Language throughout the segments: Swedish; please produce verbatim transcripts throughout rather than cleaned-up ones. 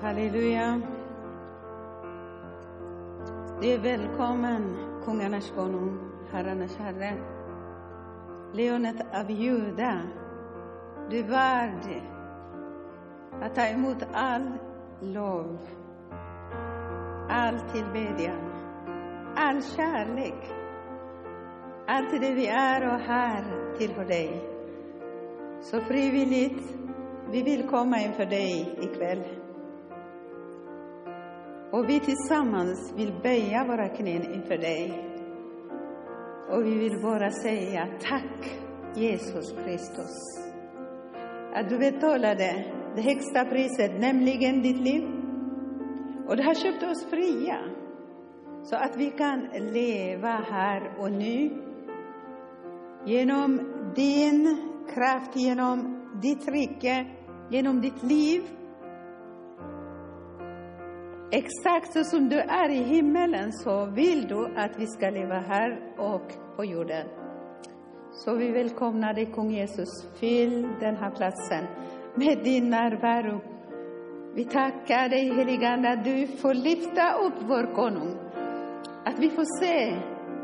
Halleluja. Du är välkommen, kungarnas konung, herrarnas herre. Lejonet av Juda, du är värd att ta emot all lov, all tillbedjan, all kärlek. Allt det vi är och här tillhör dig. Så frivilligt, vi vill komma inför dig ikväll. Och vi tillsammans vill böja våra knän inför dig. Och vi vill bara säga tack Jesus Kristus. Att du betalade det högsta priset, nämligen ditt liv. Och du har köpt oss fria. Så att vi kan leva här och nu. Genom din kraft, genom ditt rike, genom ditt liv. Exakt så som du är i himmelen så vill du att vi ska leva här och på jorden. Så vi välkomnar dig, kung Jesus, fyll den här platsen med din närvaro. Vi tackar dig, heligande, att du får lyfta upp vår konung. Att vi får se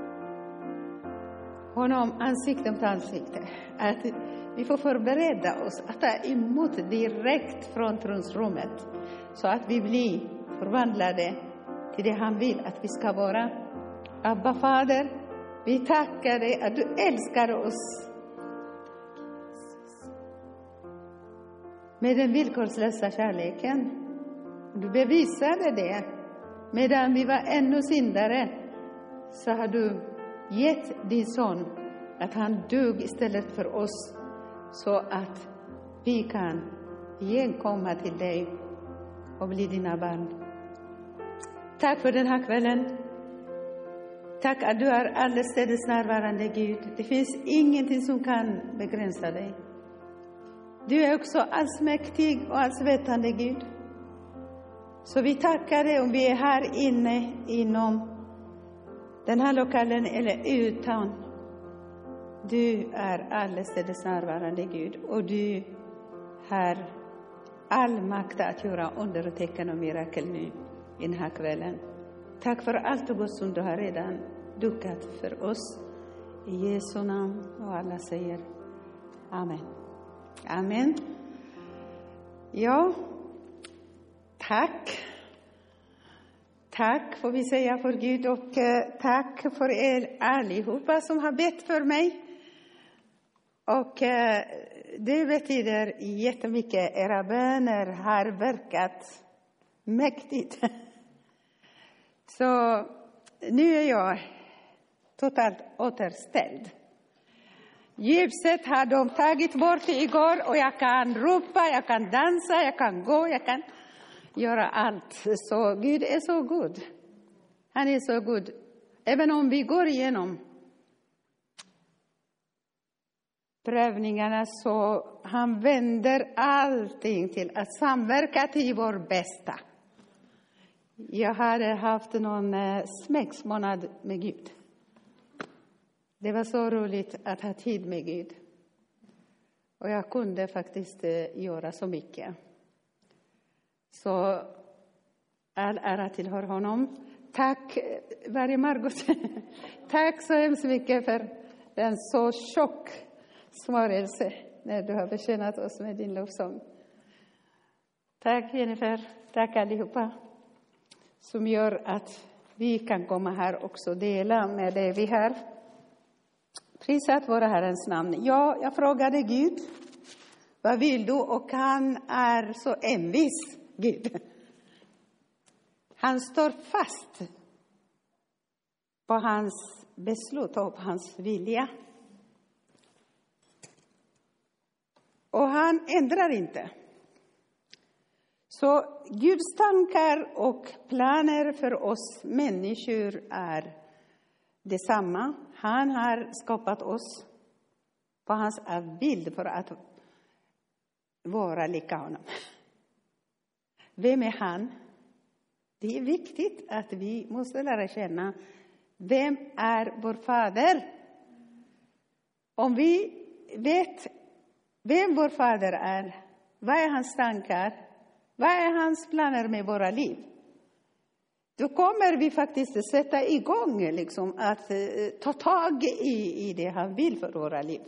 honom ansikte mot ansikte. Att vi får förbereda oss att ta emot direkt från tronsrummet. Så att vi blir förvandlade till det han vill att vi ska vara. Abba Fader, vi tackar dig att du älskar oss. Med den villkorslösa kärleken. Du bevisade det. Medan vi var ännu syndare så har du gett din son att han dog istället för oss. Så att vi kan igen komma till dig och bli dina barn. Tack för den här kvällen. Tack att du är allestädes närvarande, Gud. Det finns ingenting som kan begränsa dig. Du är också allsmäktig och allsvetande, Gud. Så vi tackar dig om vi är här inne inom den här lokalen eller utan. Du är allestädes närvarande, Gud. Och du har all makt att göra under och tecken och mirakel nu i den här kvällen. Tack för allt och gott som du har redan dukat för oss. I Jesu namn, och alla säger amen. Amen. Ja, tack. Tack får vi säga för Gud och eh, tack för er allihopa som har bett för mig. Och eh, det betyder jättemycket. Era böner har verkat mäktigt. Så nu är jag totalt återställd. Ljuset har de tagit bort igår och jag kan ropa, jag kan dansa, jag kan gå, jag kan göra allt. Så Gud är så god. Han är så god. Även om vi går igenom prövningarna så han vänder allting till att samverka till vår bästa. Jag hade haft någon eh, smäcksmånad med Gud. Det var så roligt att ha tid med Gud. Och jag kunde faktiskt eh, göra så mycket. Så all ära tillhör honom. Tack, varje Margot. Tack så hemskt mycket för den så tjock smörjelse när du har betjänat oss med din lovsång. Tack Jennifer, tack allihopa som gör att vi kan komma här också dela med det vi har. Prisat våra Herrens namn. Ja, jag frågade Gud, vad vill du? Och han är så envis, Gud. Han står fast på hans beslut och på hans vilja. Och han ändrar inte. Så Guds tankar och planer för oss människor är detsamma. Han har skapat oss på hans bild för att vara lika honom. Vem är han? Det är viktigt att vi måste lära känna vem är vår fader. Om vi vet vem vår fader är, vad är hans tankar, Vad är hans planer med våra liv? Då kommer vi faktiskt sätta igång liksom, att eh, ta tag i, i det han vill för våra liv.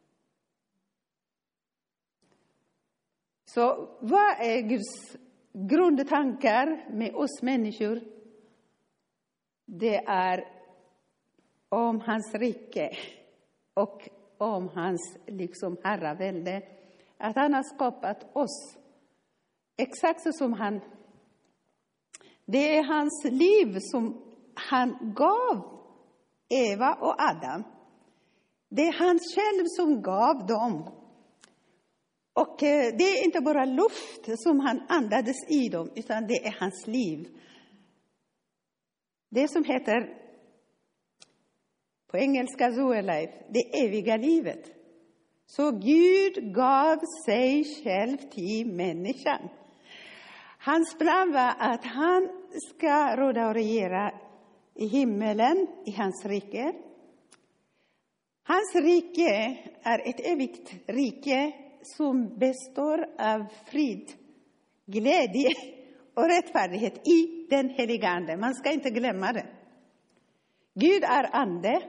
Så vad är Guds grundtankar med oss människor? Det är om hans rike och om hans liksom herravälde. Att han har skapat oss exakt så som han. Det är hans liv som han gav Eva och Adam. Det är han själv som gav dem. Och det är inte bara luft som han andades i dem, utan det är hans liv. Det som heter på engelska Zoe Life, det eviga livet. Så Gud gav sig själv till människan. Hans plan var att han ska råda och regera i himmelen, i hans rike. Hans rike är ett evigt rike som består av frid, glädje och rättfärdighet i den heliga ande. Man ska inte glömma det. Gud är ande.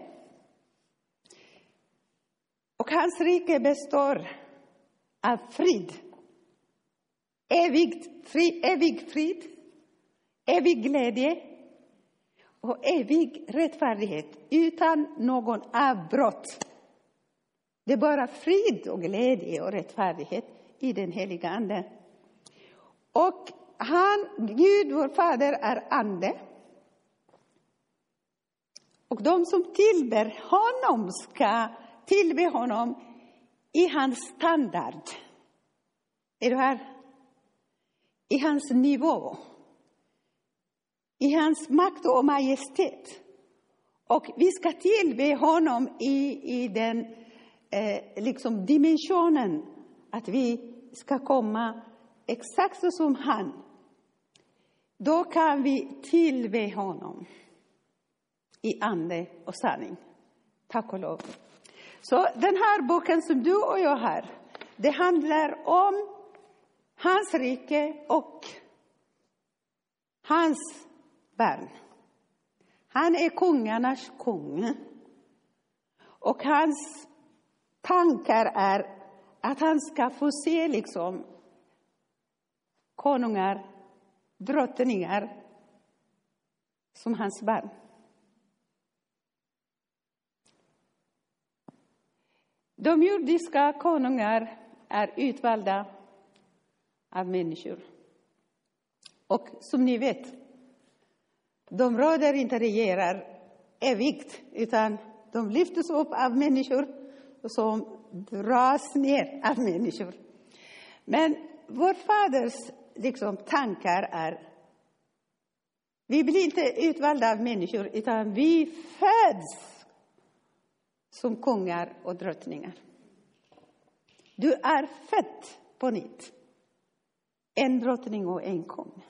Och hans rike består av frid. Evig frid, evig frid, evig glädje och evig rättfärdighet utan någon avbrott. Det är bara frid och glädje och rättfärdighet i den heliga ande. Och han, Gud, vår fader, är ande. Och de som tillber honom ska tillbe honom i hans standard. Är du här? I hans nivå. I hans makt och majestät. Och vi ska tillbe honom i, i den eh, liksom dimensionen att vi ska komma exakt så som han. Då kan vi tillbe honom i ande och sanning. Tack och lov. Så den här boken som du och jag har, det handlar om hans rike och hans barn. Han är kungarnas kung. Och hans tankar är att han ska få se liksom konungar, drottningar som hans barn. De jordiska konungar är utvalda av människor. Och som ni vet, de råder inte regerar evigt, utan de lyftes upp av människor som dras ner av människor. Men vår faders liksom, tankar är, vi blir inte utvalda av människor, utan vi föds som kungar och drottningar. Du är född på nytt. En drottning och en kung.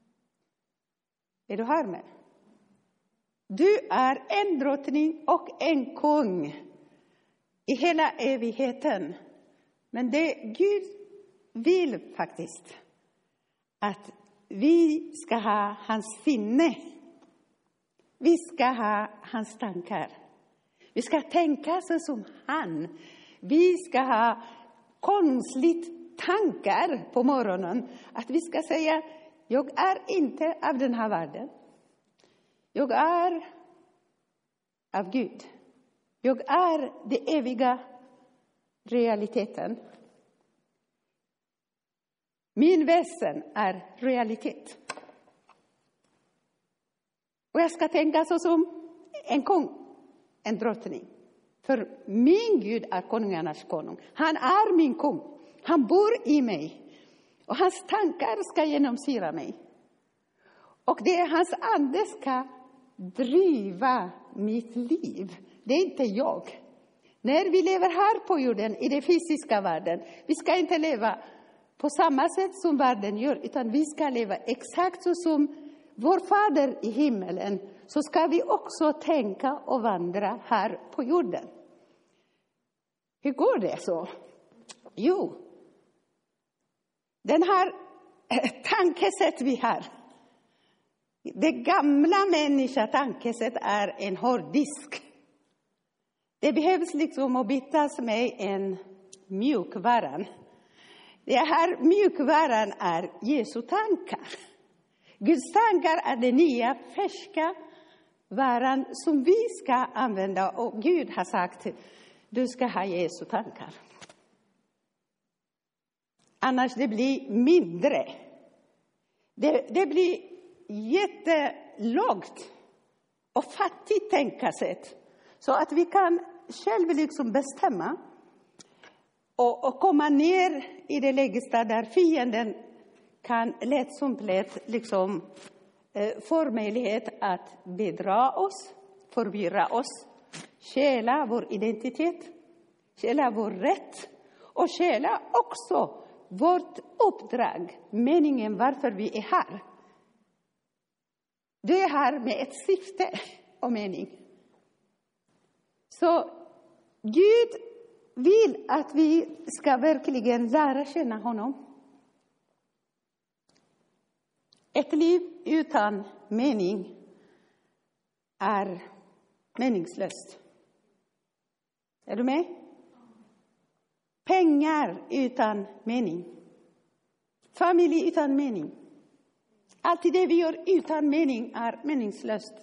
Är du här med? Du är en drottning och en kung i hela evigheten. Men det Gud vill faktiskt att vi ska ha hans sinne. Vi ska ha hans tankar. Vi ska tänka så som han. Vi ska ha konstligt tankar på morgonen. Att vi ska säga, jag är inte av den här världen. Jag är av Gud. Jag är det eviga realiteten. Min väsen är realitet. Och jag ska tänka så som en kung. En drottning. För min Gud är konungarnas konung. Han är min kung. Han bor i mig. Och hans tankar ska genomsyra mig. Och det är hans ande ska driva mitt liv. Det är inte jag. När vi lever här på jorden i den fysiska världen. Vi ska inte leva på samma sätt som världen gör. Utan vi ska leva exakt så som vår fader i himmelen. Så ska vi också tänka och vandra här på jorden. Hur går det så? Jo. Den här tankesätt vi har. Det gamla människa tankesätt är en hårddisk. Det behövs liksom att bytas med en mjukvaran. Det här mjukvaran är Jesu tankar. Guds tankar är den nya färska varan som vi ska använda. Och Gud har sagt, du ska ha Jesu tankar. Annars det blir mindre. Det, det blir jättelågt och fattigt tänkasätt. Så att vi kan själva liksom bestämma och, och komma ner i det läget där fienden kan lätt som lätt liksom eh, få möjlighet att bedra oss, förvirra oss, stjäla vår identitet, stjäla vår rätt och stjäla också vårt uppdrag, meningen varför vi är här. Det är här med ett syfte och mening. Så Gud vill att vi ska verkligen lära känna honom. Ett liv utan mening är meningslöst. Är du med? Pengar utan mening. Familj utan mening. Allt det vi gör utan mening är meningslöst.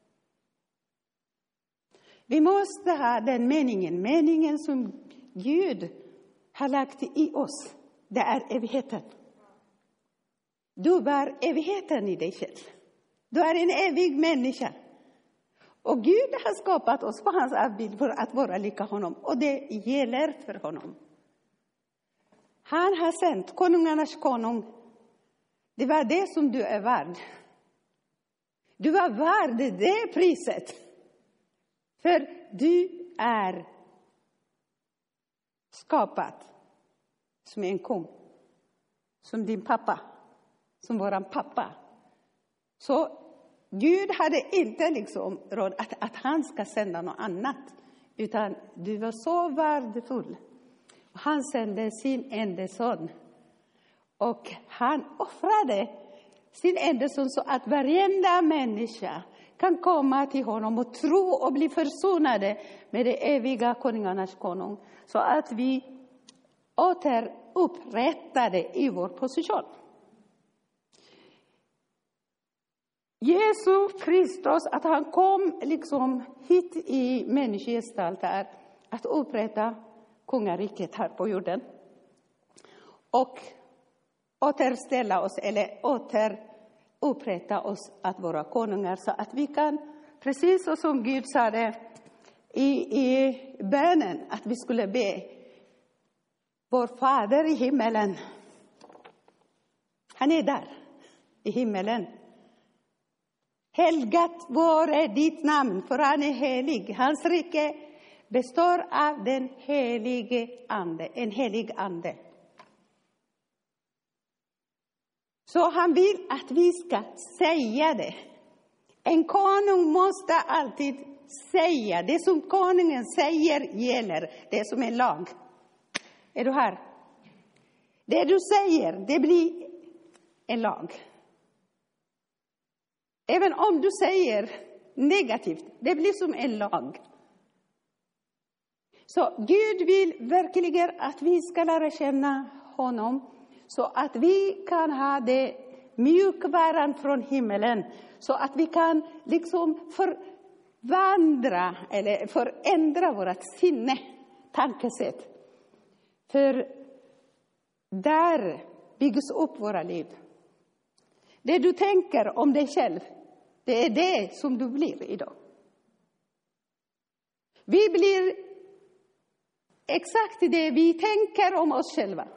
Vi måste ha den meningen. Meningen som Gud har lagt i oss. Det är evigheten. Du bär evigheten i dig själv. Du är en evig människa. Och Gud har skapat oss på hans avbild för att vara lika honom. Och det gäller för honom. Han har sänt konungarnas konung. Det var det som du är värd. Du var värd det priset. För du är skapad som en kung. Som din pappa. Som våran pappa. Så Gud hade inte liksom råd att, att han ska sända något annat. Utan du var så värdefull. Och han sände sin enda son. Och han offrade sin enda son så att varenda människa kan komma till honom och tro och bli försonade med det eviga konungarnas konung. Så att vi återupprättade i vår position. Jesus Kristus, att han kom liksom hit i människogestalt är att upprätta kungariket här på jorden. Och återställa oss eller återupprätta oss att vara konungar. Så att vi kan, precis som Gud sa det i, i bönen, att vi skulle be vår fader i himmelen. Han är där i himmelen. Helgat vare ditt namn, för han är helig. Hans rike består av den helige ande, en helig ande. Så han vill att vi ska säga det. En konung måste alltid säga. Det som konungen säger gäller. Det är som en lag. Är du här? Det du säger, det blir en lag. Även om du säger negativt, det blir som en lag. Så Gud vill verkligen att vi ska lära känna honom. Så att vi kan ha det mjukvaran från himmelen. Så att vi kan liksom förvandla eller förändra vårt sinne, tankesätt. För där byggs upp våra liv. Det du tänker om dig själv, det är det som du blir idag. Vi blir exakt det vi tänker om oss själva.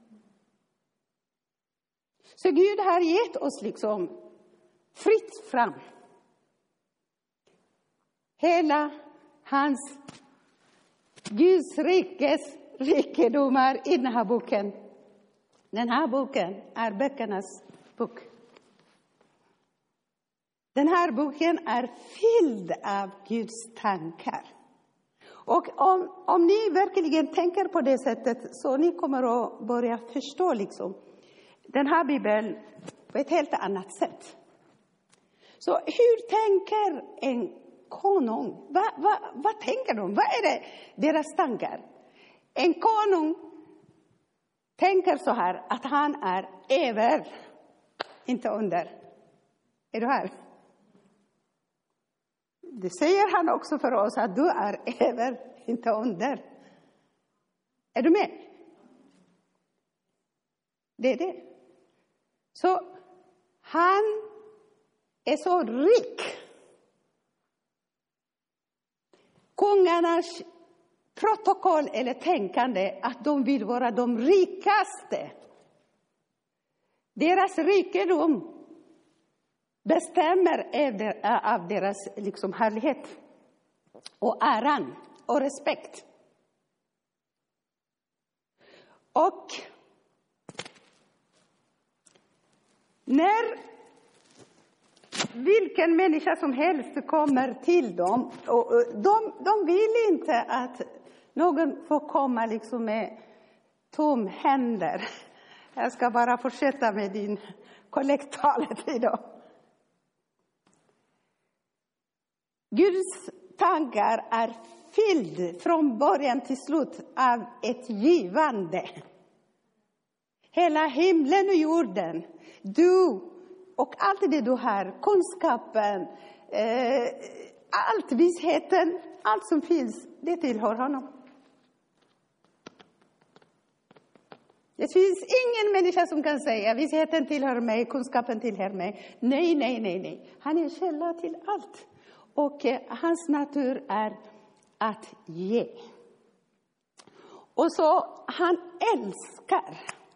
Så Gud har gett oss liksom fritt fram. Hela hans Guds rikes rikedomar i den här boken. Den här boken är böckernas bok. Den här boken är fylld av Guds tankar. Och om, om ni verkligen tänker på det sättet så ni kommer att börja förstå liksom den här bibeln på ett helt annat sätt. Så hur tänker en konung? Vad, vad, vad tänker de? Vad är det deras tankar? En konung tänker så här att han är över, inte under. Är du här? Det säger han också för oss, att du är över, inte under. Är du med? Det är det. Så han är så rik. Kungarnas protokoll eller tänkande att de vill vara de rikaste. Deras rikedom bestämmer av deras liksom härlighet och äran och respekt. Och när vilken människa som helst kommer till dem, och de, de vill inte att någon får komma liksom med tom händer. Jag ska bara fortsätta med din kollekttalet idag. Guds tankar är fylld från början till slut av ett givande. Hela himlen och jorden, du och allt det du har, kunskapen, eh, allt visheten, allt som finns, det tillhör honom. Det finns ingen människa som kan säga visheten tillhör mig, kunskapen tillhör mig. Nej, nej, nej, nej. Han är källa till allt. Och eh, hans natur är att ge. Och så han älskar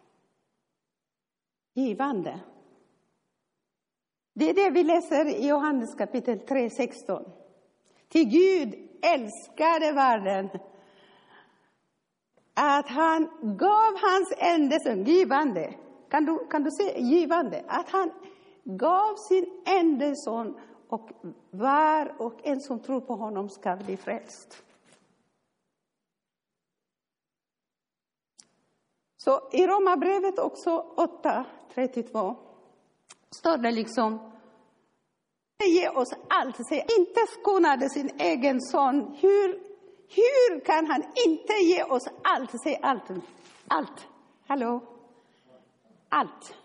givande. Det är det vi läser i Johannes kapitel tre sexton. Till Gud älskade världen att han gav hans enda son, givande. Kan du, kan du se givande? Att han gav sin enda son, och var och en som tror på honom ska bli frälst. Så i Romarbrevet också åtta trettiotvå står det liksom: ge oss allt, säg inte skonade sin egen son. Hur, hur kan han inte ge oss allt, säg allt, allt, hallå, allt.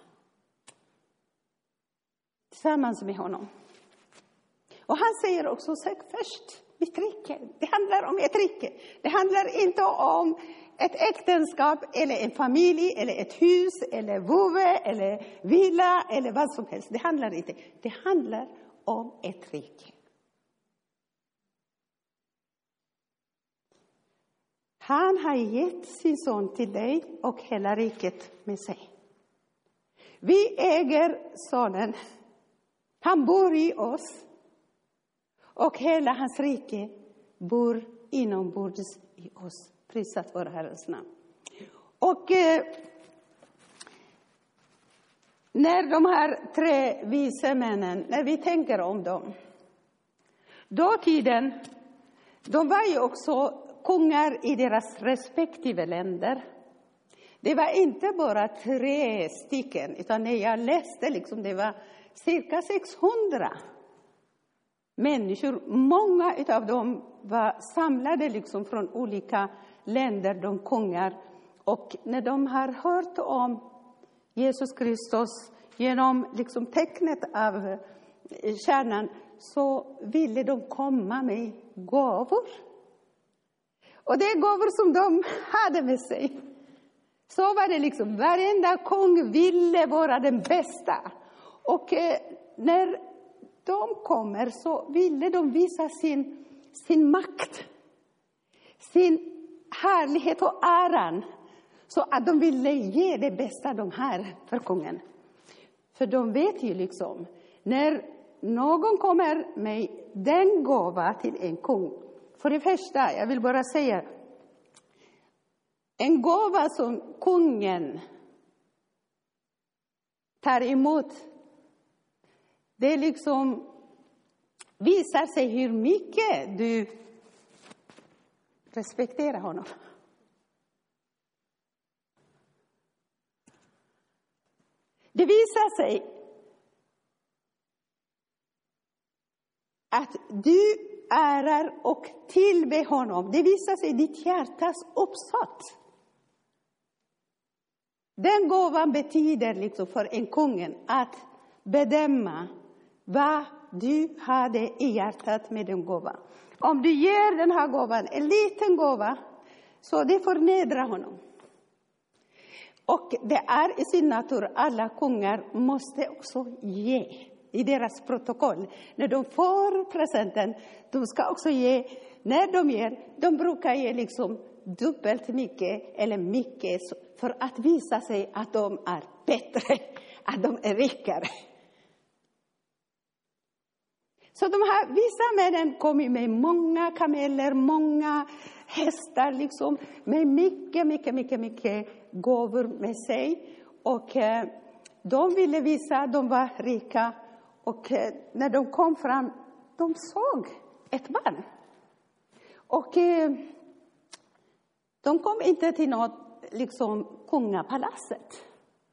Tillsammans med honom. Och han säger också, sök först mitt rike. Det handlar om ett rike. Det handlar inte om ett äktenskap eller en familj eller ett hus eller vovve eller villa eller vad som helst. Det handlar inte. Det handlar om ett rike. Han har gett sin son till dig och hela riket med sig. Vi äger sonen. Han bor i oss. Och hela hans rike bor inombords i oss. Prisat vår Herrens namn. Och eh, när de här tre vise männen, när vi tänker om dem. Dåtiden, de var ju också kungar i deras respektive länder. Det var inte bara tre stycken, utan när jag läste liksom, det var cirka sexhundra människor. Många av dem var samlade liksom från olika länder, de kungar. Och när de har hört om Jesus Kristus genom liksom tecknet av kärnan, så ville de komma med gåvor. Och det är gåvor som de hade med sig. Så var det liksom, varenda kung ville vara den bästa. Och eh, när de kommer så ville de visa sin, sin makt. Sin härlighet och äran. Så att de ville ge det bästa de har för kungen. För de vet ju liksom, när någon kommer med den gåva till en kung. För det första, jag vill bara säga, en gåva som kungen tar emot, det liksom visar sig hur mycket du respekterar honom. Det visar sig att du ärar och tillbe honom. Det visar sig ditt hjärtas uppsåt. Den gåvan betyder liksom för en kungen att bedöma vad du hade i hjärtat med den gåvan. Om du ger den här gåvan, en liten gåva, så det förnedrar honom. Och det är i sin natur, alla kungar måste också ge i deras protokoll. När de får presenten, de ska också ge, när de ger, de brukar ge liksom dubbelt mycket eller mycket för att visa sig att de är bättre, att de är rikare. Så de här vissa männen kommer med många kameler, många hästar liksom, med mycket, mycket, mycket, mycket gåvor med sig. Och eh, de ville visa att de var rika. Och eh, när de kom fram, de såg ett barn. Och eh, de kom inte till något liksom kungapalatset.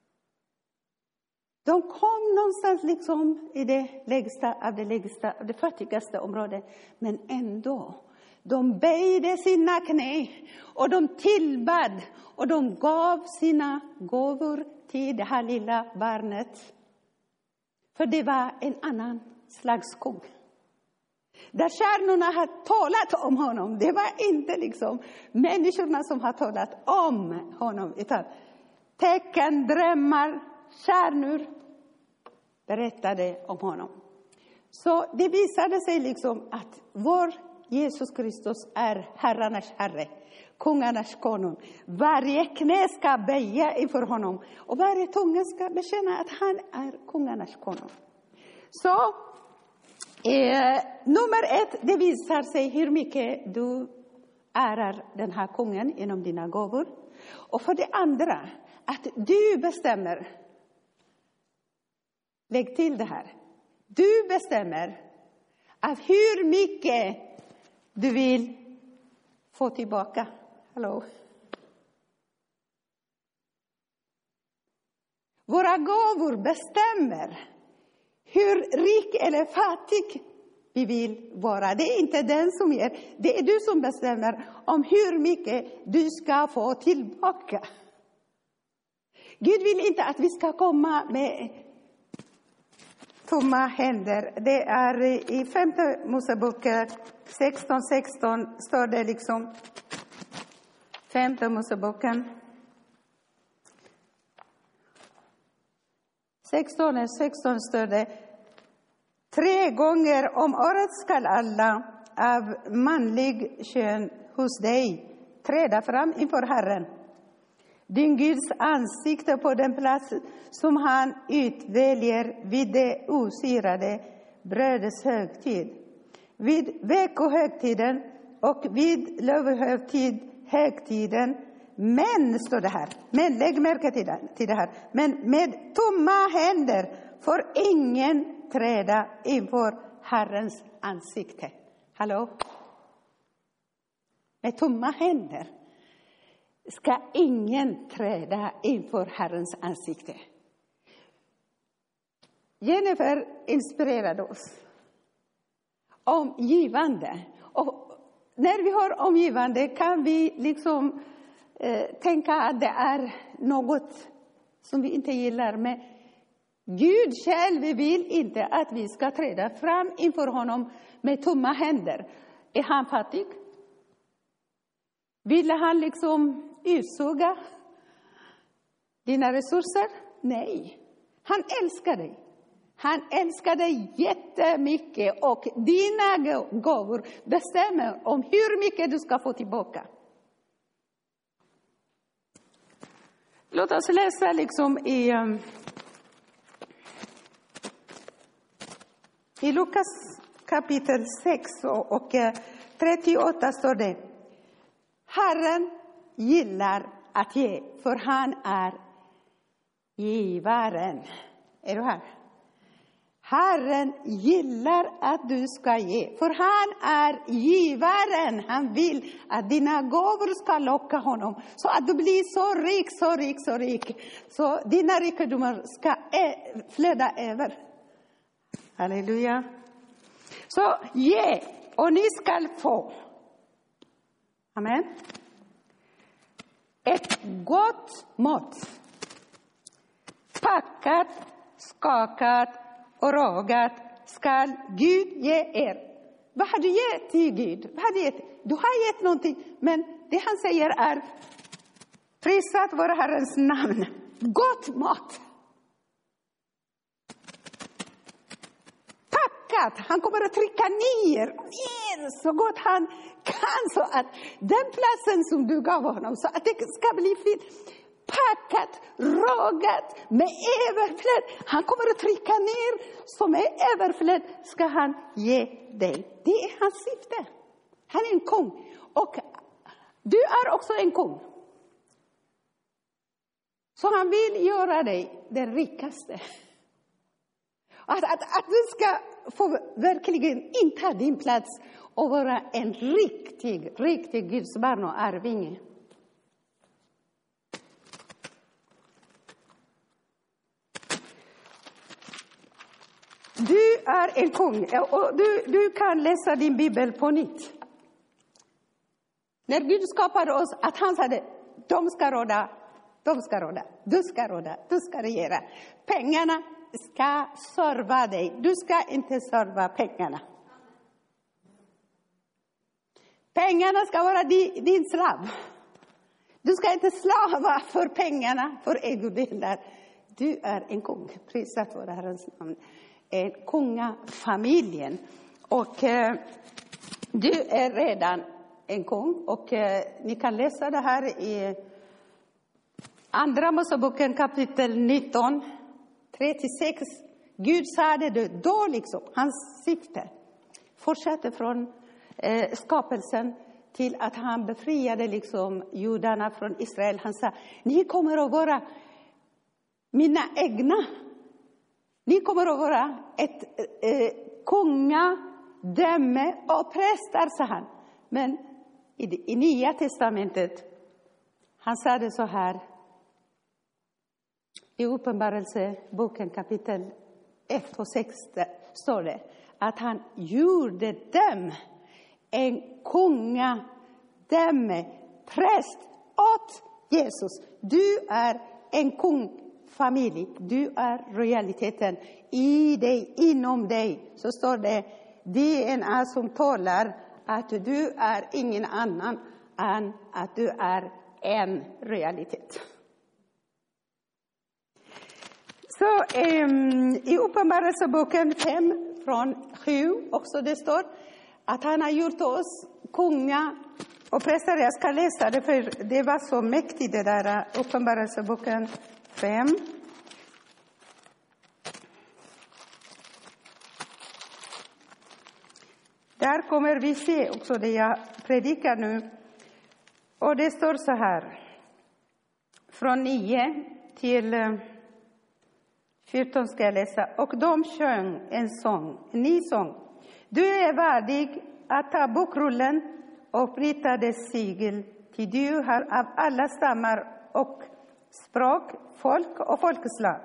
De kom någonstans liksom i det lägsta av det lägsta, av det fattigaste området. Men ändå, de böjde sina knä och de tillbad och de gav sina gåvor till det här lilla barnet. För det var en annan slags kung. Där stjärnorna har talat om honom. Det var inte liksom människorna som har talat om honom. Utan tecken, drömmar, stjärnor berättade om honom. Så det visade sig liksom att vår Jesus Kristus är herrarnas herre. Kungarnas konung. Varje knä ska böja inför honom. Och varje tunga ska bekänna att han är kungarnas konung. Så eh, nummer ett, det visar sig hur mycket du ärar den här kungen genom dina gåvor. Och för det andra, att du bestämmer. Lägg till det här. Du bestämmer att hur mycket du vill få tillbaka. Hallå. Våra gåvor bestämmer hur rik eller fattig vi vill vara. Det är inte den som ger. Det är du som bestämmer om hur mycket du ska få tillbaka. Gud vill inte att vi ska komma med tomma händer. Det är i femte Mosebok sexton sexton står det liksom. Femte Moseboken. sexton sexton står det. Tre gånger om året skall alla av manlig kön hos dig träda fram inför Herren. Din Guds ansikte på den plats som han utväljer vid det osyrade brödets högtid. Vid veckohögtiden och vid lövhögtid högtiden. Men, står det här, men lägg märke till det, till det här. Men med tomma händer får ingen träda inför Herrens ansikte. Hallå? Med tomma händer ska ingen träda inför Herrens ansikte. Jennifer inspirerade oss om givande. Och när vi har omgivande kan vi liksom eh, tänka att det är något som vi inte gillar. Men Gud själv vill inte att vi ska träda fram inför honom med tomma händer. Är han fattig? Vill han liksom utsuga dina resurser? Nej. Han älskar dig. Han älskar dig jättemycket och dina gåvor bestämmer om hur mycket du ska få tillbaka. Låt oss läsa liksom i, i Lukas kapitel sex och trettioåtta står det. Herren gillar att ge, för han är givaren. Är du här? Herren gillar att du ska ge. För han är givaren. Han vill att dina gåvor ska locka honom. Så att du blir så rik, så rik, så rik. Så dina rikedomar ska flöda över. Halleluja. Så ge och ni ska få. Amen. Ett gott mått. Packat, skakat och ragat skall Gud ge er. Vad har du gett till Gud? Vad har du gett? Du har gett någonting, men det han säger är prisat vår Herrens namn. Gott mått. Packat. Han kommer att trycka ner, ner så gott han kan, så att den platsen som du gav honom, så att det ska bli fint. Packat, ragat med överflöd. Han kommer att trycka ner, som är överflöd ska han ge dig. Det är hans syfte. Han är en kung. Och du är också en kung. Så han vill göra dig den rikaste. Att, att, att du ska få verkligen inta din plats och vara en riktig, riktig Guds barn och arvinge. Du är en kung och du, du kan läsa din bibel på nytt. När Gud skapade oss, att han sa, de ska råda, de ska råda, du ska råda, du ska regera. Pengarna ska serva dig, du ska inte serva pengarna. Pengarna ska vara din, din slav. Du ska inte slava för pengarna, för ägodelar. Du är en kung, prisat vår Herrens namn. En kungafamiljen. Och eh, du är redan en kung. Och eh, ni kan läsa det här i Andra Moseboken kapitel nitton, tre till sex. Gud sa det då liksom, hans syfte. Fortsatte från eh, skapelsen till att han befriade liksom judarna från Israel. Han sa, ni kommer att vara mina egna. Ni kommer att vara ett eh, kungadöme och präster, sa han. Men i, i Nya testamentet, han sa det så här. I Uppenbarelseboken kapitel ett och sex står det att han gjorde dem en kungadöme, präst åt Jesus. Du är en kungfamilj, du är realiteten i dig, inom dig. Så står det, D N A som talar att du är ingen annan än att du är en realitet. Så um, i Uppenbarelseboken fem från sju också det står att han har gjort oss kunga och präster. Jag ska läsa det för det var så mäktigt det där. Uppenbarelseboken fem. Där kommer vi se också det jag predikar nu. Och det står så här. Från nio till fjorton ska jag läsa. Och de sjöng en sång, en ny sång. Du är värdig att ta bokrullen och bryta dess sigel. Till du har av alla stammar och språk, folk och folkeslag.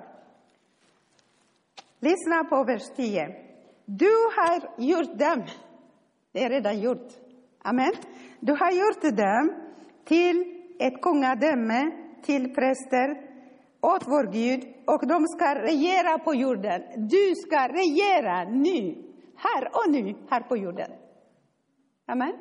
Lyssna på vers tio. Du har gjort dem. Det är redan gjort. Amen. Du har gjort dem till ett kungadöme, till präster åt vår Gud. Och de ska regera på jorden. Du ska regera nu. Här och nu, här på jorden. Amen.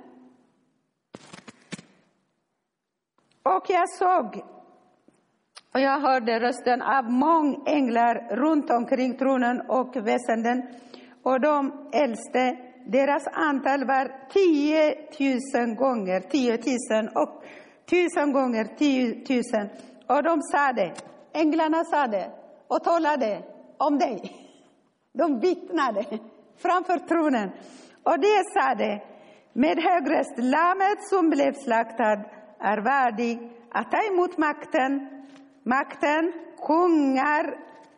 Och jag såg och jag hörde rösten av många änglar runt omkring tronen och väsenden. Och de äldste, deras antal var tio tusen gånger, tio tusen och tusen gånger tio tusen. Och de sa det, änglarna sa det och talade om dig. De vittnade framför tronen. Och det sa det, med hög röst, lammet som blev slaktad är värdig att ta emot makten, makten, kungar,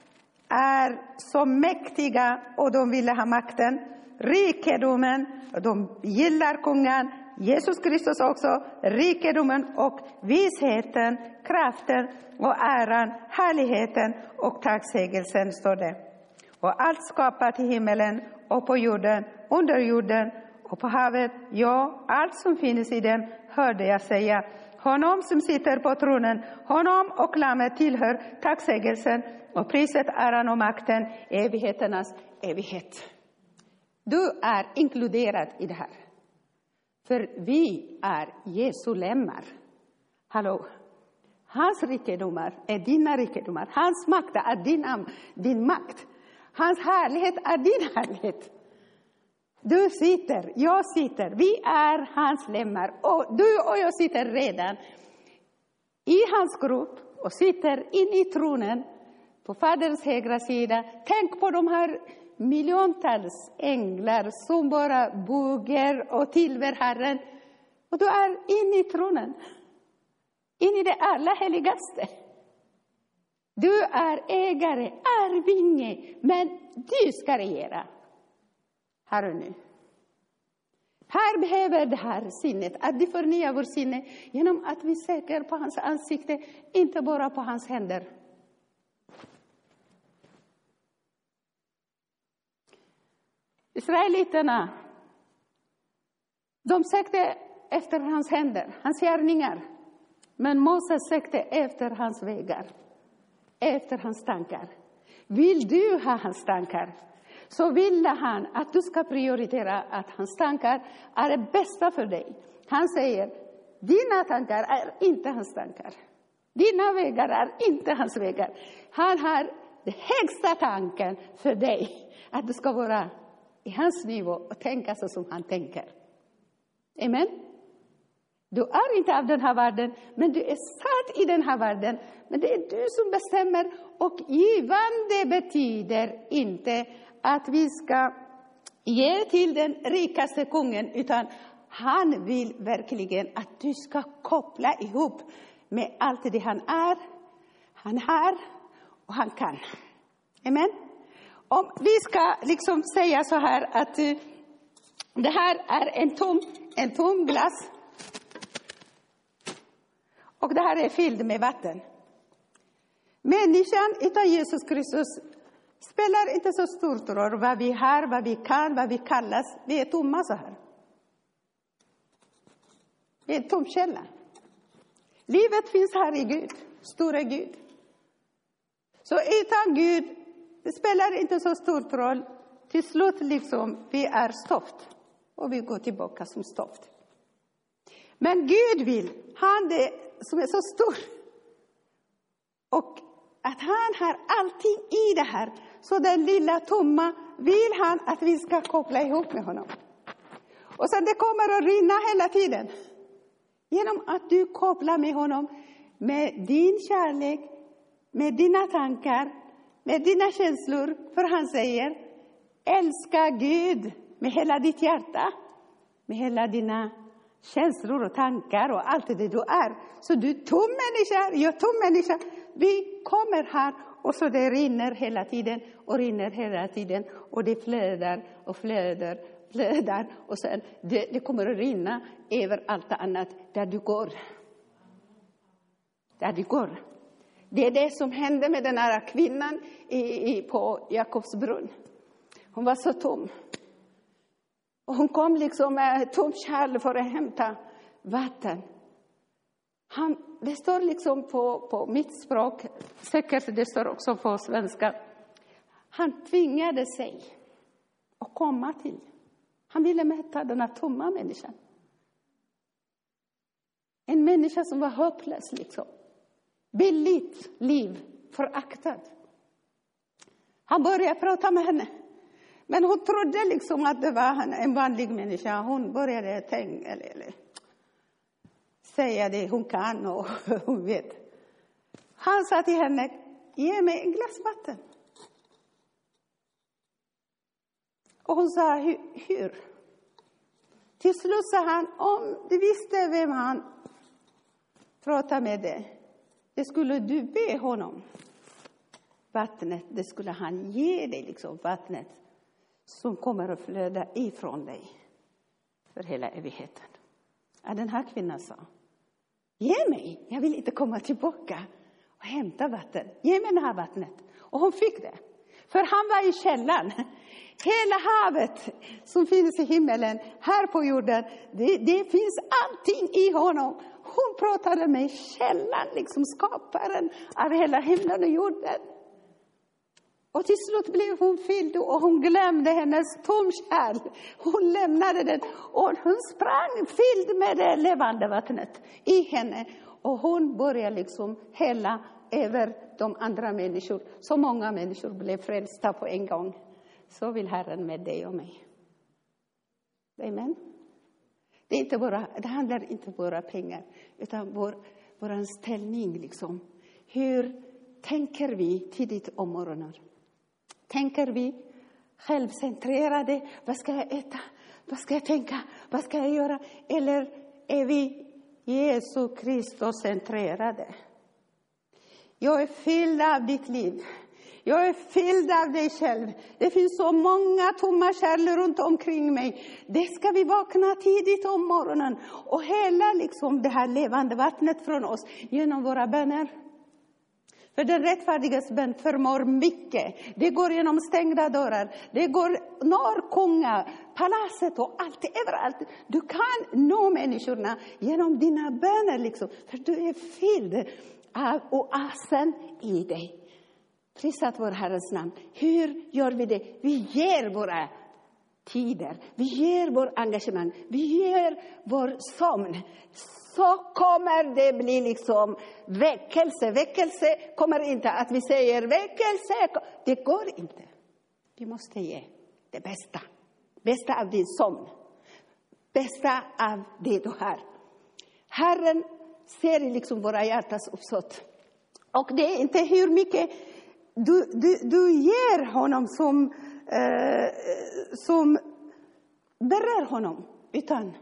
är så mäktiga och de ville ha makten, rikedomen, och de gillar kungen, Jesus Kristus också, rikedomen och visheten, kraften och äran, härligheten och tacksägelsen, står det. Och allt skapat i himmelen och på jorden, under jorden och på havet, ja, allt som finns i dem, hörde jag säga: honom som sitter på tronen, honom och lammet tillhör tacksägelsen och priset, äran och makten, evigheternas evighet. Du är inkluderad i det här. För vi är Jesu lemmar. Hallå. Hans rikedomar är dina rikedomar. Hans makt är din, din makt. Hans härlighet är din härlighet. Du sitter, jag sitter, vi är hans lemmar. Och du och jag sitter redan i hans grupp och sitter in i tronen på Faderns högra sida. Tänk på de här miljontals änglar som bara bugar och tillber Herren. Och du är in i tronen. In i det allra heligaste. Du är ägare, arvinge, men du ska regera. Här och nu. Här behöver det här sinnet, att det förnyar vår sinne genom att vi söker på hans ansikte, inte bara på hans händer. Israeliterna, de sökte efter hans händer, hans gärningar. Men Moses sökte efter hans vägar, efter hans tankar. Vill du ha hans tankar, så vill han att du ska prioritera att hans tankar är det bästa för dig. Han säger, dina tankar är inte hans tankar. Dina vägar är inte hans vägar. Han har den högsta tanken för dig, att du ska vara i hans nivå och tänka så som han tänker. Amen. Du är inte av den här världen, men du är satt i den här världen. Men det är du som bestämmer, och givande betyder inte att vi ska ge till den rikaste kungen, utan han vill verkligen att du ska koppla ihop med allt det han är, han har och han kan. Amen. Om vi ska liksom säga så här att uh, det här är en tom, en tom glas. Och det här är fylld med vatten. Människan utan Jesus Kristus spelar inte så stor roll vad vi har, vad vi kan, vad vi kallas. Vi är tomma så här. Vi är en tom källa. Livet finns här i Gud, stora Gud. Så utan Gud, det spelar inte så stor roll. Till slut liksom, vi är stoft. Och vi går tillbaka som stoft. Men Gud vill, han det som är så stor. Och att han har allting i det här. Så den lilla tomma vill han att vi ska koppla ihop med honom. Och sen det kommer att rinna hela tiden. Genom att du kopplar med honom. Med din kärlek. Med dina tankar. Med dina känslor. För han säger, älska Gud med hela ditt hjärta. Med hela dina känslor och tankar och allt det du är. Så du är tom människa, jag är tom människa. Vi kommer här och så det rinner hela tiden och rinner hela tiden. Och det flödar och flödar, flödar. Och sen det, det kommer att rinna över allt annat där du går. Där du går. Det är det som hände med den här kvinnan i, i, på Jakobs brunn. Hon var så tom. Och hon kom liksom med ett tomt kärl för att hämta vatten. Han, det står liksom på, på mitt språk, säkert det står också på svenska. Han tvingade sig att komma till. Han ville mäta den här tomma människan. En människa som var hopplös liksom. Billigt liv, föraktad. Han började prata med henne. Men hon trodde liksom att det var en vanlig människa. Hon började tänka eller, eller säga det hon kan och hon vet. Han sa till henne, ge mig en glas vatten. Och hon sa, hur? hur? Till slut sa han, om du visste vem han pratade med dig, det skulle du be honom vattnet, det skulle han ge dig, liksom vattnet som kommer att flöda ifrån dig för hela evigheten. Ja, den här kvinnan sa, ge mig, jag vill inte komma tillbaka och hämta vatten. Ge mig det här vattnet. Och hon fick det. För han var i källan. Hela havet som finns i himmelen, här på jorden, det, det finns allting i honom. Hon pratade med källan, liksom skaparen av hela himlen och jorden. Och till slut blev hon fylld och hon glömde hennes tomkärl. Hon lämnade den och hon sprang fylld med det levande vattnet i henne. Och hon började liksom hälla över de andra människor. Så många människor blev frälsta på en gång. Så vill Herren med dig och mig. Amen. Det, är inte bara, det handlar inte bara om pengar, utan vår, vår ställning. Liksom. Hur tänker vi tidigt om morgonen? Tänker vi självcentrerade? Vad ska jag äta? Vad ska jag tänka? Vad ska jag göra? Eller är vi Jesu Kristus centrerade? Jag är fylld av ditt liv. Jag är fylld av dig själv. Det finns så många tomma kärl runt omkring mig. Det ska vi vakna tidigt om morgonen. Och hela liksom det här levande vattnet från oss genom våra böner. För den rättfärdigas bön förmår mycket. Det går genom stängda dörrar. Det går norr kunga, palatset och allt överallt. Du kan nå människorna genom dina böner liksom. För du är fylld av oasen i dig. Prisat vår Herrens namn. Hur gör vi det? Vi ger våra tider. Vi ger vår engagemang. Vi ger vår sömn. Så kommer det bli liksom väckelse. Väckelse kommer inte att vi säger väckelse. Det går inte. Vi måste ge det bästa. Bästa av din sömn. Bästa av det du har. Herren ser liksom våra hjärtas uppsåt. Och det är inte hur mycket du, du, du ger honom som, eh, som berör honom. Utan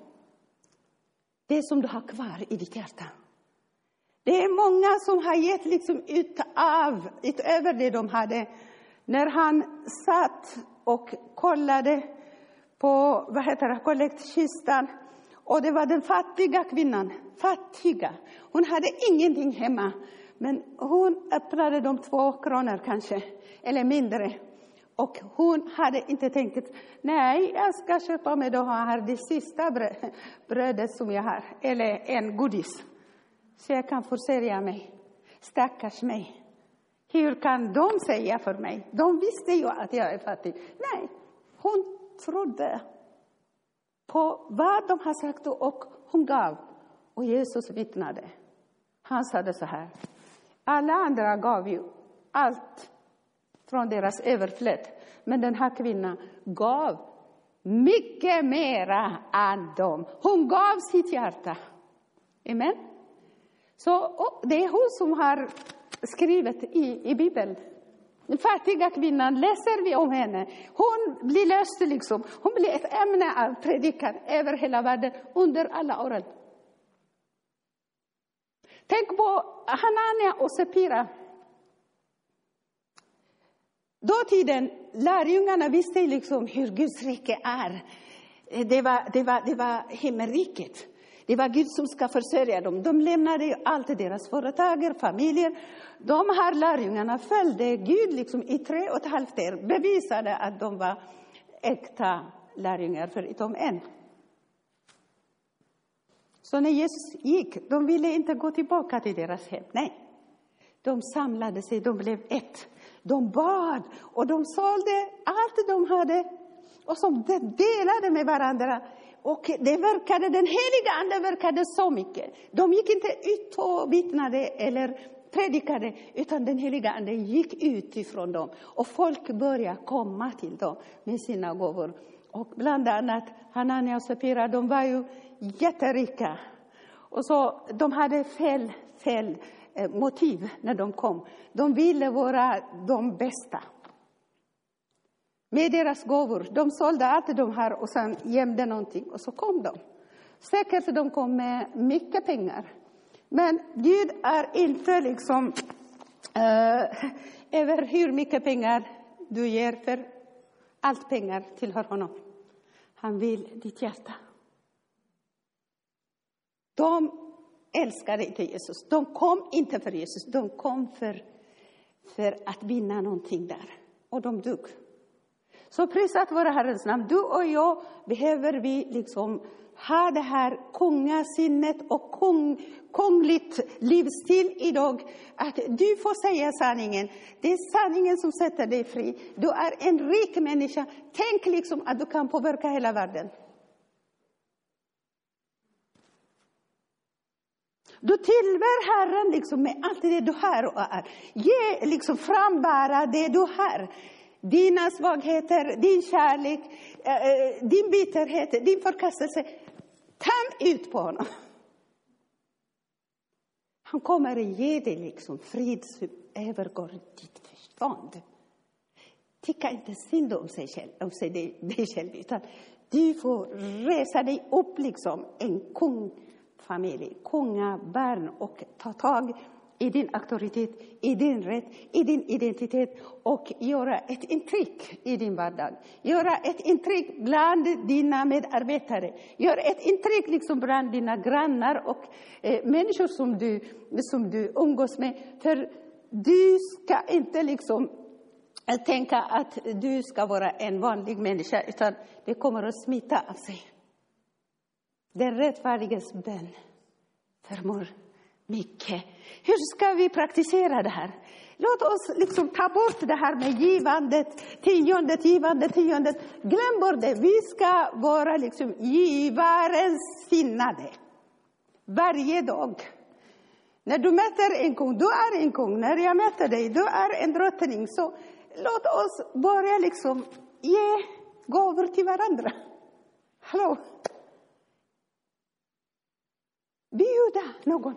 det som du har kvar i ditt hjärta. Det är många som har gett liksom ut av, utöver det de hade. När han satt och kollade på, vad heter det, kollektkistan. Och det var den fattiga kvinnan. Fattiga. Hon hade ingenting hemma. Men hon öppnade de två kronor kanske. Eller mindre. Och hon hade inte tänkt, nej, jag ska köpa med det här det sista brödet som jag har. Eller en godis. Så jag kan försörja mig. Stackars mig. Hur kan de säga för mig? De visste ju att jag är fattig. Nej, hon trodde på vad de har sagt och hon gav. Och Jesus vittnade. Han sa så här. Alla andra gav ju allt från deras överflöd. Men den här kvinnan gav mycket mera än dem. Hon gav sitt hjärta. Amen. Så det är hon som har skrivit i, i Bibeln. Den fattiga kvinnan, läser vi om henne. Hon blir löst liksom. Hon blir ett ämne av predikan över hela världen under alla åren. Tänk på Hanania och Sapira. Dåtiden, lärjungarna visste liksom hur Guds rike är. Det var, det var, det var himmelriket. Det var Gud som ska försörja dem. De lämnade ju allt deras företag, familjer. De här lärjungarna följde Gud liksom i tre och ett halvt år. Bevisade att de var äkta lärjungar förutom en. Så när Jesus gick, de ville inte gå tillbaka till deras hem. Nej. De samlade sig, de blev ett. De bad och de sålde allt de hade. Och som de delade med varandra. Och det verkade, den heliga ande verkade så mycket. De gick inte ut och vittnade eller predikade. Utan den heliga ande gick ut ifrån dem. Och folk började komma till dem med sina gåvor. Och bland annat Hanania och Sapira, de var ju jätterika. Och så de hade fel, fel eh, motiv när de kom. De ville vara de bästa. Med deras gåvor. De sålde allt de har och sen gömde någonting. Och så kom de. Säkert de kom med mycket pengar. Men Gud är inte liksom Uh, över hur mycket pengar du ger, för allt pengar tillhör honom. Han vill ditt hjärta. De älskade inte Jesus. De kom inte för Jesus. De kom för, för att vinna någonting där. Och de dog. Så prisat vara Herrens namn. Du och jag behöver vi liksom ha det här kungasinnet och kung, kungligt livsstil idag. Att du får säga sanningen. Det är sanningen som sätter dig fri. Du är en rik människa. Tänk liksom att du kan påverka hela världen. Du tillber Herren liksom med allt det du har och är. Ge liksom frambära det du har. Dina svagheter, din kärlek, äh, din bitterhet, din förkastelse. Ta ut på honom. Han kommer att ge dig liksom frid som övergår ditt förstånd. Tycka inte synd om sig själv, om sig dig, dig själv, utan du får resa dig upp liksom en kungfamilj, kungabarn, och ta tag i din auktoritet, i din rätt, i din identitet och göra ett intryck i din vardag. Göra ett intryck bland dina medarbetare. Gör ett intryck liksom bland dina grannar och eh, människor som du, som du umgås med. För du ska inte liksom tänka att du ska vara en vanlig människa, utan det kommer att smitta av sig. Den rättfärdiges bön förmår mycket. Hur ska vi praktisera det här? Låt oss liksom ta bort det här med givandet, tiondet, givandet, tiondet. Glöm bort det. Vi ska vara liksom givarens sinnade. Varje dag. När du möter en kung, du är en kung. När jag möter dig, du är en drottning. Så låt oss börja liksom ge gåvor till varandra. Hallå? Bjuda någon.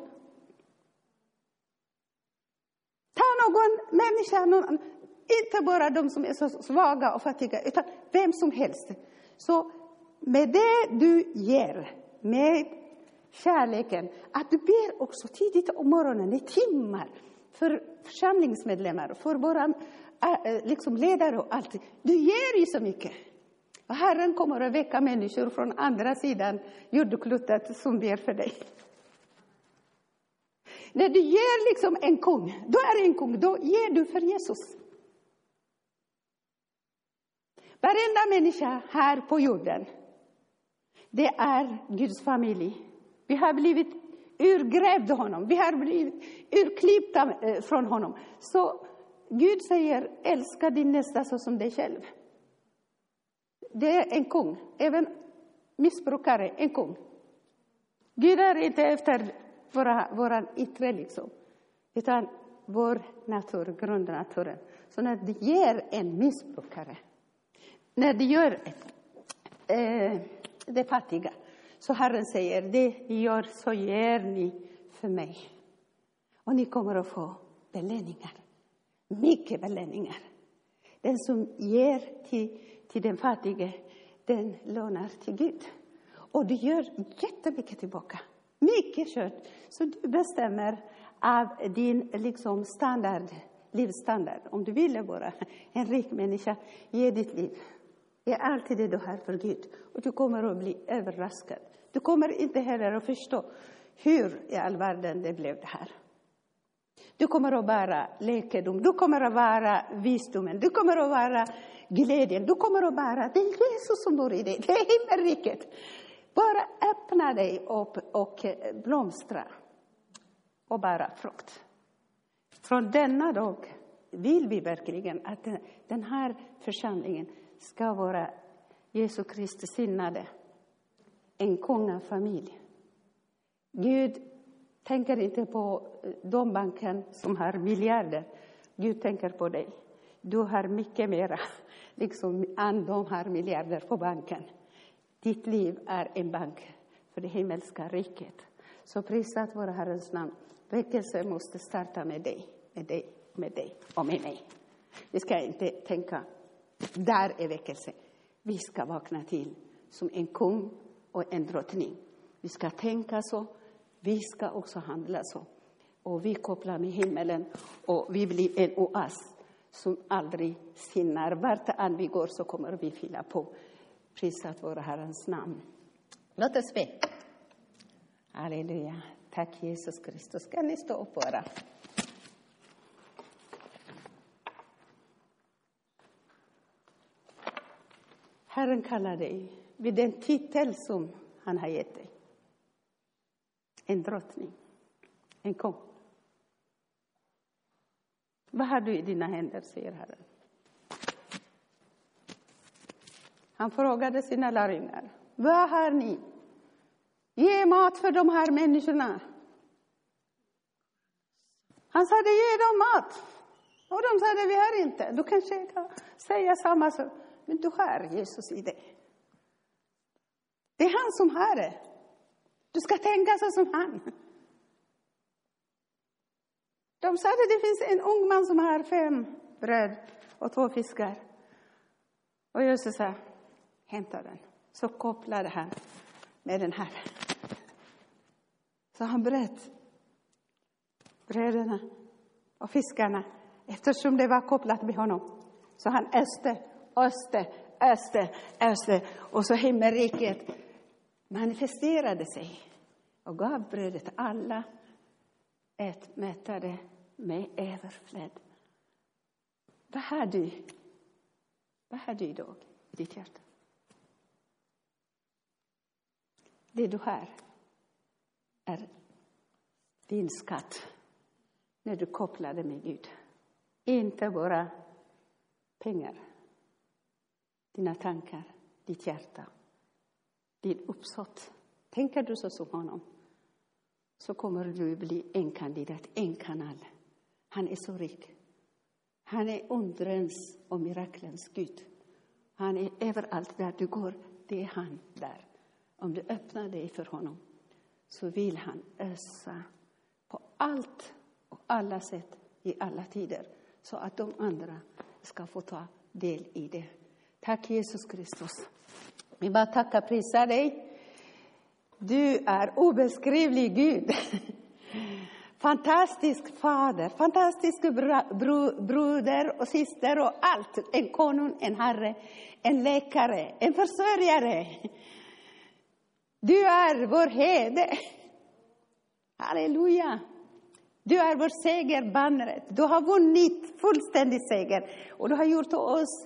Ta någon människa, någon, inte bara de som är så svaga och fattiga, utan vem som helst. Så med det du ger, med kärleken, att du ber också tidigt om morgonen i timmar för församlingsmedlemmar, för våra äh, liksom ledare och allt. Du ger ju så mycket. Och Herren kommer att väcka människor från andra sidan jordklotet som ber för dig. När du ger liksom en kung, då är en kung, då ger du för Jesus. Varenda människa här på jorden, det är Guds familj. Vi har blivit urgrävda honom. Vi har blivit urklippta från honom. Så Gud säger, älska din nästa så som dig själv. Det är en kung. Även missbrukare, en kung. Gud är inte efter våra, våra yttre liksom. Utan vår natur, grundnaturen. Så när det ger en missbrukare. När det gör eh, det fattiga. Så Herren säger, det gör så ger ni för mig. Och ni kommer att få belöningar. Mycket belöningar. Den som ger till, till den fattige, den lånar till Gud. Och du gör jättemycket tillbaka. Mycket kött. Så du bestämmer av din liksom standard, livsstandard. Om du vill vara en rik människa, ge ditt liv. Det är alltid det du har för Gud. Och du kommer att bli överraskad. Du kommer inte heller att förstå hur i all världen det blev det här. Du kommer att vara läkedom. Du kommer att vara visdomen. Du kommer att vara glädjen. Du kommer att vara, det är Jesus som bor i dig. Det är himmelriket. Bara öppna dig upp och blomstra. Och bara frukt. Från denna dag vill vi verkligen att den här församlingen ska vara Jesu Kristi sinnade. En kungafamilj. Gud tänker inte på de banken som har miljarder. Gud tänker på dig. Du har mycket mera liksom än de har miljarder på banken. Ditt liv är en bank för det himmelska riket. Så prisat vara Herrens namn. Väckelse måste starta med dig, med dig, med dig och med mig. Vi ska inte tänka, där är väckelse. Vi ska vakna till som en kung och en drottning. Vi ska tänka så. Vi ska också handla så. Och vi kopplar med himmelen. Och vi blir en oas som aldrig sinnar. Vart än vi går så kommer vi fylla på. Prisat vår Herrens namn. Låt oss be. Halleluja. Tack Jesus Kristus. Kan ni stå upp bara? Herren kallar dig vid den titel som han har gett dig. En drottning. En kung. Vad har du i dina händer, säger Herren. Han frågade sina lärjungar. Vad har ni? Ge mat för de här människorna. Han sa, ge dem mat. Och de sa, vi har inte. Du kanske kan säga samma sak. Men du har Jesus i dig. Det är han som har det. Du ska tänka så som han. De sa att det finns en ung man som har fem bröd och två fiskar. Och Jesus sa, hämta den. Så kopplade han med den här. Så han bröt bröderna och fiskarna. Eftersom det var kopplat med honom. Så han öste, öste, öste, öste. Och så himmelriket manifesterade sig. Och gav brödet alla. Ett mättade med överflöd. Vad har du? Vad har du idag i ditt hjärta? Det du har är din skatt när du kopplar det med Gud. Inte bara pengar. Dina tankar, ditt hjärta, din uppsåt. Tänker du så som honom, så kommer du bli en kandidat, en kanal. Han är så rik. Han är undrens och miraklens Gud. Han är överallt där du går. Det är han där. Om du öppnar dig för honom så vill han ösa på allt och alla sätt i alla tider. Så att de andra ska få ta del i det. Tack Jesus Kristus. Vi bara tackar och prisar dig. Du är obeskrivlig Gud. Fantastisk fader. Fantastisk bro, bro, broder och syster och allt. En konung, en herre, en läkare, en försörjare. Du är vår herde. Halleluja. Du är vår segerbannare. Du har vunnit fullständig seger. Och du har gjort oss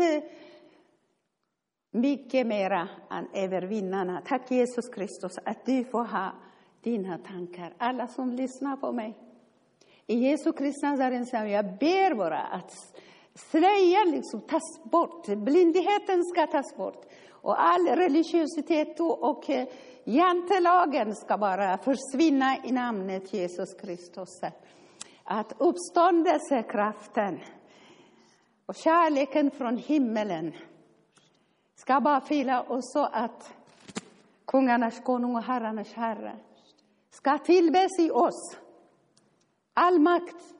mycket mera än övervinnarna. Tack Jesus Kristus att du får ha dina tankar. Alla som lyssnar på mig. I Jesu Kristi Nazarens namn, jag ber bara att slöja liksom tas bort. Blindigheten ska tas bort. Och all religiositet och jantelagen ska bara försvinna i namnet Jesus Kristus. Att uppståndelsekraften och kärleken från himmelen ska bara fylla oss så att kungarnas konung och herrarnas herre ska tillbes i oss. All makt,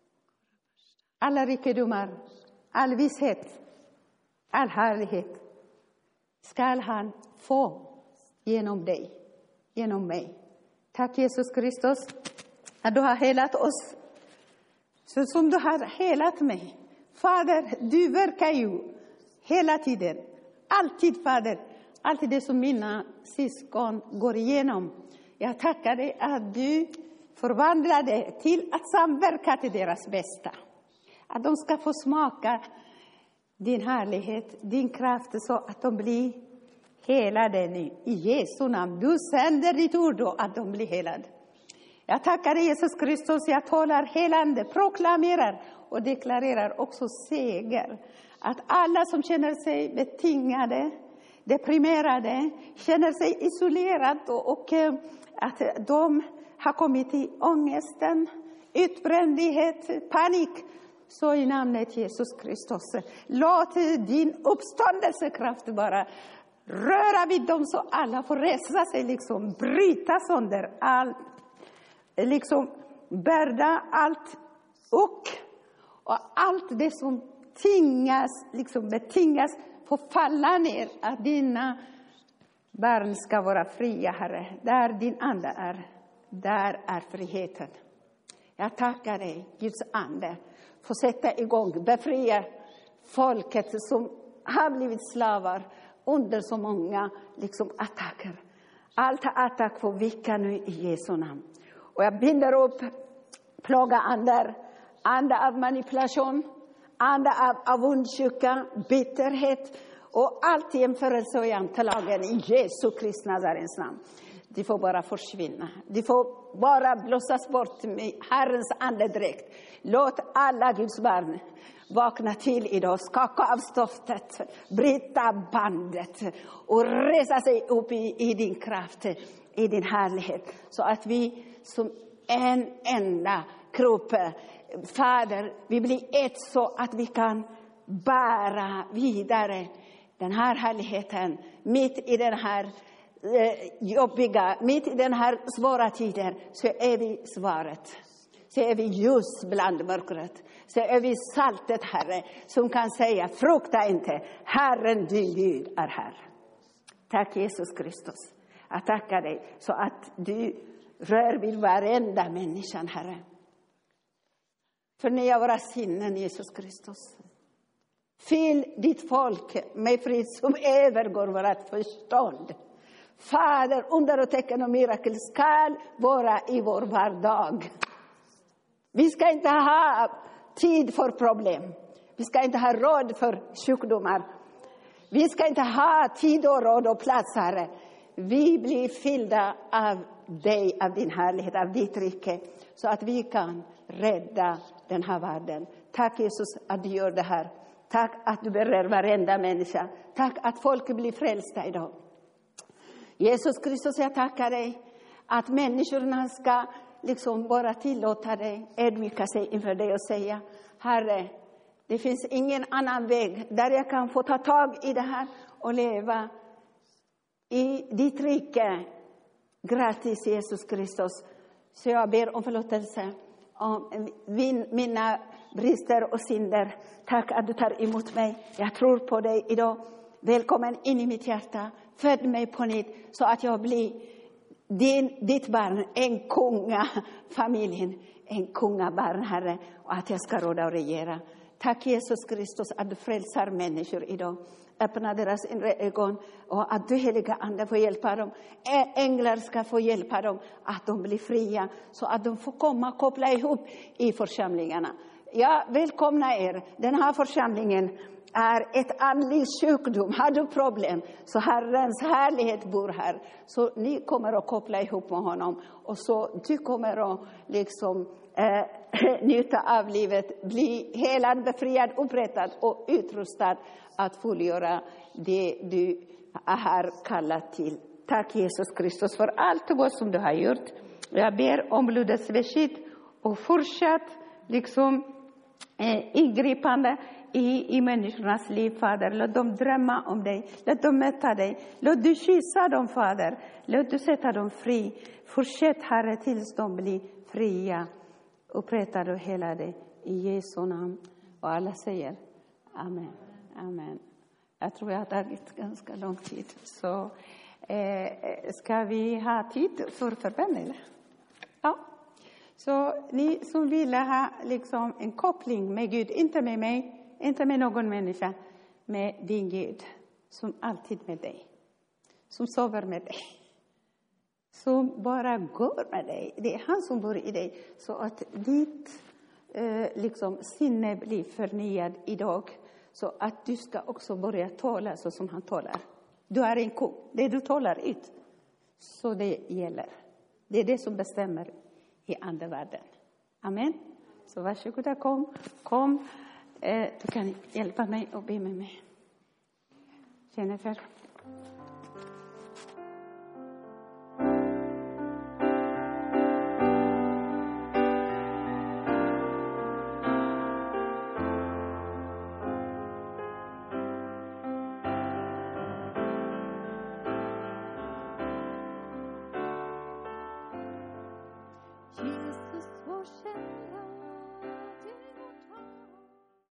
alla rikedomar, all visshet, all härlighet ska han få genom dig, genom mig. Tack Jesus Kristus att du har helat oss så som du har helat mig. Fader, du verkar ju hela tiden. Alltid Fader, alltid det som mina syskon går igenom. Jag tackar dig att du förvandlar det till att samverka till deras bästa. Att de ska få smaka din härlighet, din kraft så att de blir helade nu. I Jesu namn, du sänder ditt ord då att de blir helade. Jag tackar dig Jesus Kristus, jag talar helande, proklamerar och deklarerar också seger. Att alla som känner sig betingade, deprimerade, känner sig isolerade och, och att de har kommit i ångesten, utbrändhet, panik. Så i namnet Jesus Kristus, låt din uppståndelsekraft bara röra vid dem så alla får resa sig, liksom bryta sönder allt, liksom bärda allt och, och allt det som tvingas, liksom betingas, får falla ner. Att dina barn ska vara fria, Herre. Där din ande är, där är friheten. Jag tackar dig, Guds ande, för sätta igång, befria folket som har blivit slavar under så många liksom, attacker. Allt attack får vika nu i Jesu namn. Och jag binder upp plåga andar, anda av manipulation, anda av avundsjuka, bitterhet och allt jämförelse och jantelagen i Jesu Kristi Nazarens namn. De får bara försvinna. De får bara blåsas bort med Herrens andedräkt. Låt alla Guds barn vakna till idag, skaka av stoftet, bryta bandet och resa sig upp i, i din kraft, i din härlighet. Så att vi som en enda kropp, Fader, vi blir ett så att vi kan bära vidare den här härligheten mitt i den här jobbiga, mitt i den här svåra tiden, så är vi svaret. Så är vi ljus bland mörkret. Så är vi saltet, Herre, som kan säga, frukta inte, Herren din Gud är här. Tack Jesus Kristus. Jag tackar dig så att du rör vid varenda människan, Herre. Förnya våra sinnen, Jesus Kristus. Fyll ditt folk med frid som övergår vårt förstånd. Fader, under och tecken och mirakel ska vara i vår vardag. Vi ska inte ha tid för problem. Vi ska inte ha råd för sjukdomar. Vi ska inte ha tid och råd och plats, Herre. Vi blir fyllda av dig, av din härlighet, av ditt rike. Så att vi kan rädda den här världen. Tack Jesus att du gör det här. Tack att du berör varenda människa. Tack att folk blir frälsta idag. Jesus Kristus, jag tackar dig att människorna ska liksom bara tillåta dig, ödmjuka sig inför dig och säga, Herre, det finns ingen annan väg där jag kan få ta tag i det här och leva i ditt rike. Gratis Jesus Kristus. Så jag ber om förlåtelse om mina brister och synder. Tack att du tar emot mig. Jag tror på dig idag. Välkommen in i mitt hjärta. Föd mig på nytt så att jag blir din, ditt barn, en kungafamiljen, en kungabarn, Herre, och att jag ska råda och regera. Tack Jesus Kristus att du frälsar människor idag. Öppna deras inre ögon och att du heliga ande får hjälpa dem. Änglar ska få hjälpa dem att de blir fria så att de får komma och koppla ihop i församlingarna. Jag välkomnar er. Den här församlingen är ett andlig sjukdom. Har du problem så Herrens härlighet bor här. Så ni kommer att koppla ihop med honom. Och så du kommer att liksom eh, njuta av livet. Bli helad, befriad, upprättad och utrustad att fullgöra det du har kallat till. Tack Jesus Kristus för allt gott som du har gjort. Jag ber om blodets beskydd och fortsatt liksom eh, ingripande I, i människornas liv, Fader. Låt dem drömma om dig. Låt dem möta dig. Låt du kyssa dem, Fader. Låt du sätta dem fri. Fortsätt, Herre, tills de blir fria. Upprättade och helade i Jesu namn. Och alla säger amen. Amen. Jag tror jag har tagit ganska lång tid. Så eh, ska vi ha tid för förbön? Ja. Så ni som vill ha liksom en koppling med Gud, inte med mig, inte med någon människa, med din Gud som alltid med dig. Som sover med dig. Som bara går med dig. Det är han som bor i dig. Så att ditt eh, liksom, sinne blir förnyad idag. Så att du ska också börja tala så som han talar. Du är en kung. Det du talar ut. Så det gäller. Det är det som bestämmer i andevärlden. Amen. Så varsågoda, kom. Kom. Eh, du kan hjälpa mig och be med mig. Jennifer. Jesus, vår